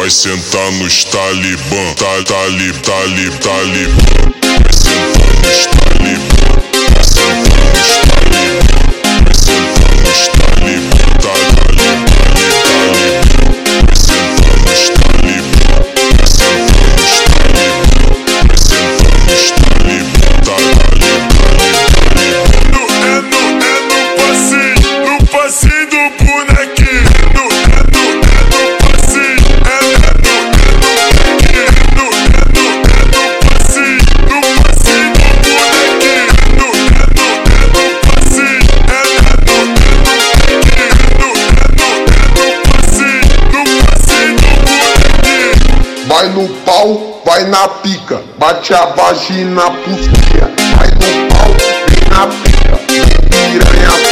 vai sentar nos talibã, talibã. Vai sentar nos talibã, vai sentar nos talibã, vai sentar nos talibã, talibã. Vai sentar nos talibã, vai sentar nos talibã, vai sentar nos talibã, talibã. No passinho do bonequinho. Vai no pau, vai na pica, bate a vagina pros cria. Vai no pau, vem na pica, vem piranha.